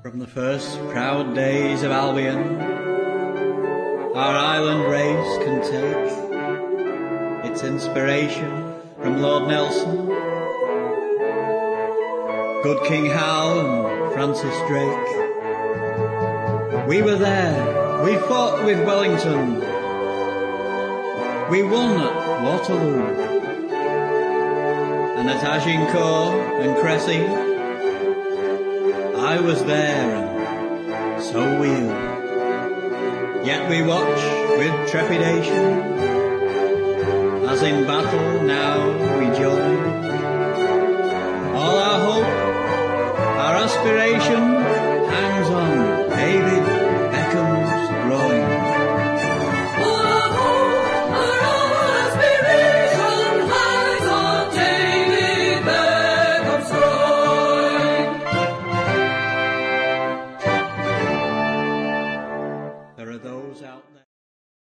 From the first proud days of Albion, our island race can take its inspiration from Lord Nelson, good King Hal and Francis Drake. We were there, we fought with Wellington, we won at Waterloo, and at Agincourt and Crecy, I was there and so were you. Yet we watch with trepidation, as in battle now we join. All our hope, our aspiration hangs on David Beckham's groin. All our hope, our aspiration hangs on David Beckham's groin. There are those out there